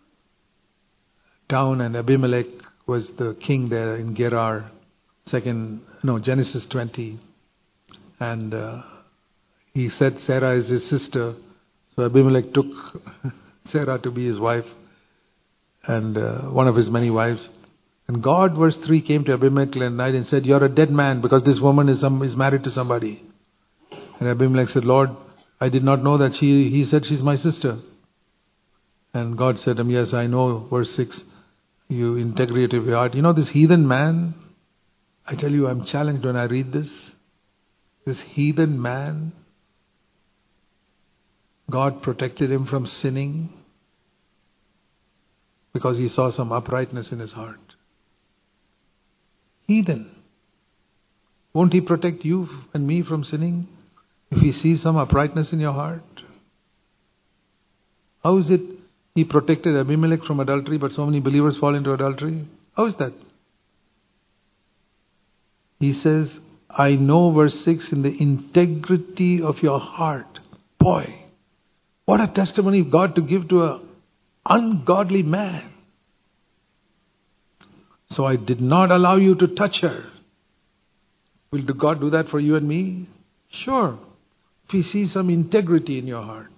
Speaker 1: town and Abimelech was the king there in Gerar, Genesis 20. And he said Sarah is his sister. So Abimelech took Sarah to be his wife and one of his many wives. And God, verse 3, came to Abimelech at night and said, "You're a dead man because this woman is married to somebody." And Abimelech said, "Lord, I did not know that he said she's my sister." And God said to him, "Yes, I know," verse 6, "you integrity of your heart." You know this heathen man, I tell you, I'm challenged when I read this. This heathen man, God protected him from sinning because he saw some uprightness in his heart. Heathen. Won't he protect you and me from sinning if he sees some uprightness in your heart? How is it he protected Abimelech from adultery, but so many believers fall into adultery? How is that? He says, "I know," verse 6, "in the integrity of your heart." Boy, what a testimony of God to give to an ungodly man. "So I did not allow you to touch her." Will God do that for you and me? Sure. If He sees some integrity in your heart.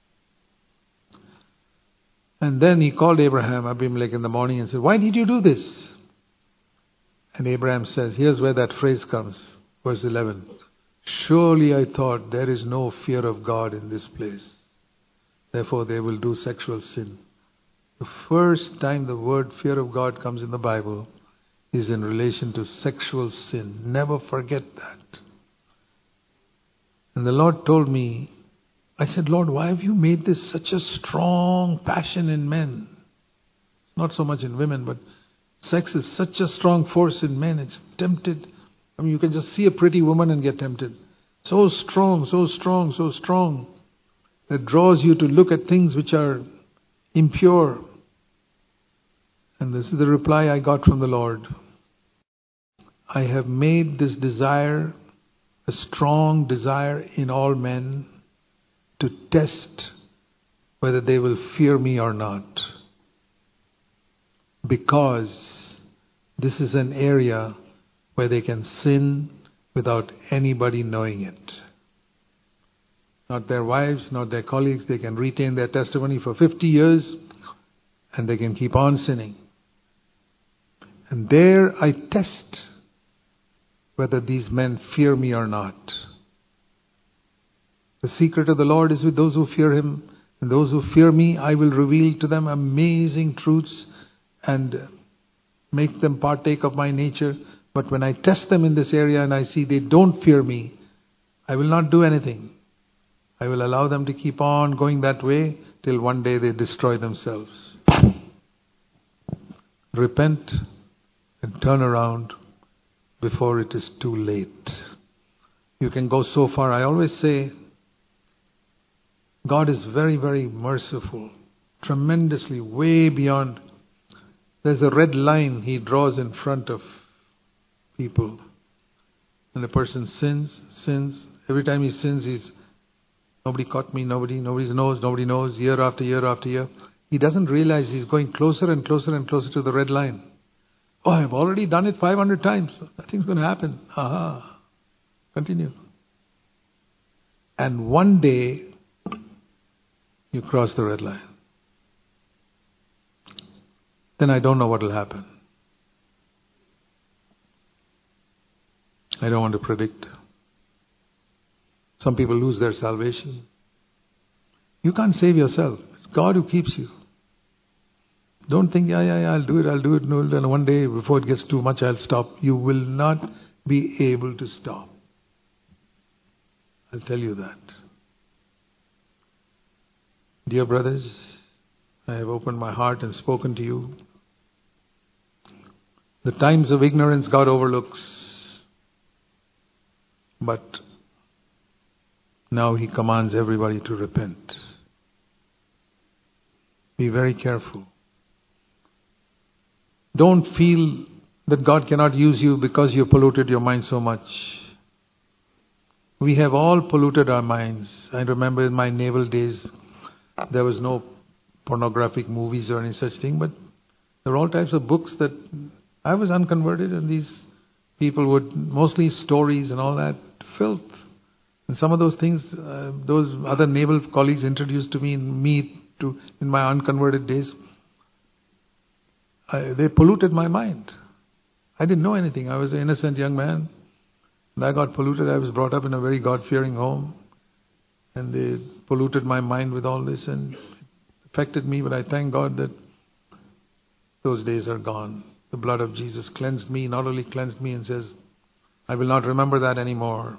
Speaker 1: And then he called Abimelech in the morning and said, "Why did you do this?" And Abraham says, here's where that phrase comes, verse 11. "Surely I thought there is no fear of God in this place. Therefore they will do sexual sin." The first time the word fear of God comes in the Bible is in relation to sexual sin. Never forget that. And the Lord told me, I said, "Lord, why have you made this such a strong passion in men?" It's not so much in women, but sex is such a strong force in men. It's tempted. I mean, you can just see a pretty woman and get tempted. So strong, so strong, so strong. That draws you to look at things which are impure. And this is the reply I got from the Lord. "I have made this desire a strong desire in all men to test whether they will fear me or not. Because this is an area where they can sin without anybody knowing it. Not their wives, not their colleagues. They can retain their testimony for 50 years and they can keep on sinning. And there I test whether these men fear me or not. The secret of the Lord is with those who fear Him. And those who fear me, I will reveal to them amazing truths and make them partake of my nature. But when I test them in this area and I see they don't fear me, I will not do anything. I will allow them to keep on going that way till one day they destroy themselves. Repent and turn around before it is too late. You can go so far. I always say, God is very, very merciful. Tremendously, way beyond. There's a red line He draws in front of people. When a person sins. Every time he sins, nobody caught me, nobody knows, year after year after year. He doesn't realize he's going closer and closer and closer to the red line. Oh, I've already done it 500 times. Nothing's going to happen. Aha. Continue. And one day, you cross the red line. Then I don't know what will happen. I don't want to predict. Some people lose their salvation. You can't save yourself. It's God who keeps you. Don't think, I'll do it. No, then one day before it gets too much, I'll stop. You will not be able to stop. I'll tell you that. Dear brothers, I have opened my heart and spoken to you. The times of ignorance God overlooks. But now He commands everybody to repent. Be very careful. Don't feel that God cannot use you because you polluted your mind so much. We have all polluted our minds. I remember in my naval days, there was no pornographic movies or any such thing, but there were all types of books that I was unconverted, and these people would, mostly stories and all that, filth. And some of those things, those other naval colleagues introduced to me in my unconverted days, they polluted my mind. I didn't know anything. I was an innocent young man. And I got polluted. I was brought up in a very God-fearing home. And they polluted my mind with all this and it affected me. But I thank God that those days are gone. The blood of Jesus cleansed me, not only cleansed me and says, I will not remember that anymore.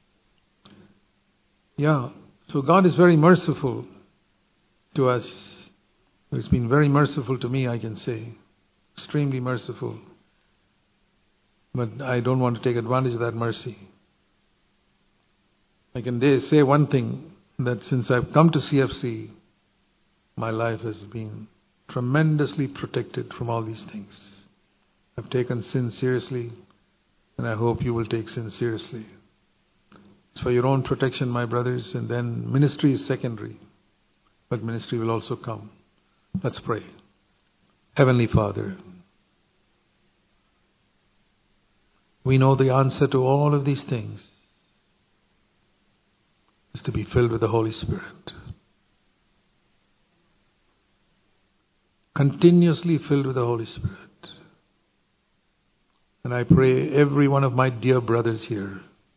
Speaker 1: Yeah, so God is very merciful to us. He's been very merciful to me, I can say. Extremely merciful. But I don't want to take advantage of that mercy. I can say one thing, that since I've come to CFC, my life has been tremendously protected from all these things. I've taken sin seriously, and I hope you will take sin seriously. It's for your own protection, my brothers, and then ministry is secondary. But ministry will also come. Let's pray. Heavenly Father, we know the answer to all of these things is to be filled with the Holy Spirit. Continuously filled with the Holy Spirit. And I pray every one of my dear brothers here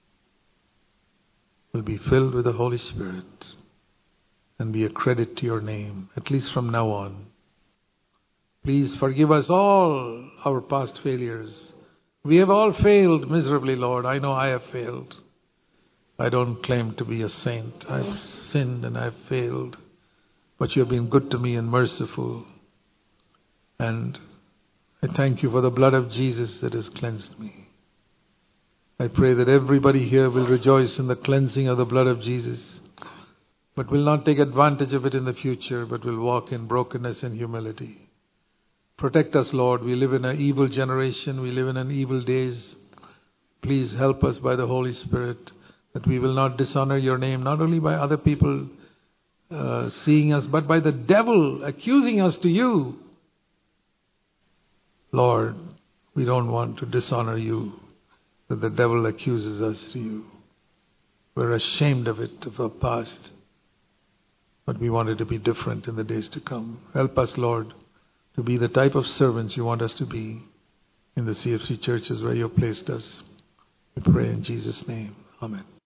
Speaker 1: will be filled with the Holy Spirit and be a credit to your name, at least from now on. Please forgive us all our past failures. We have all failed miserably, Lord. I know I have failed. I don't claim to be a saint. I've sinned and I've failed. But you have been good to me and merciful. And I thank you for the blood of Jesus that has cleansed me. I pray that everybody here will rejoice in the cleansing of the blood of Jesus, but will not take advantage of it in the future, but will walk in brokenness and humility. Protect us, Lord. We live in an evil generation. We live in an evil days. Please help us by the Holy Spirit that we will not dishonor your name, not only by other people seeing us, but by the devil accusing us to you. Lord, we don't want to dishonor you, that the devil accuses us to you. We're ashamed of it, of our past. But we want it to be different in the days to come. Help us, Lord, to be the type of servants you want us to be in the CFC churches where you have placed us. We pray in Jesus' name. Amen.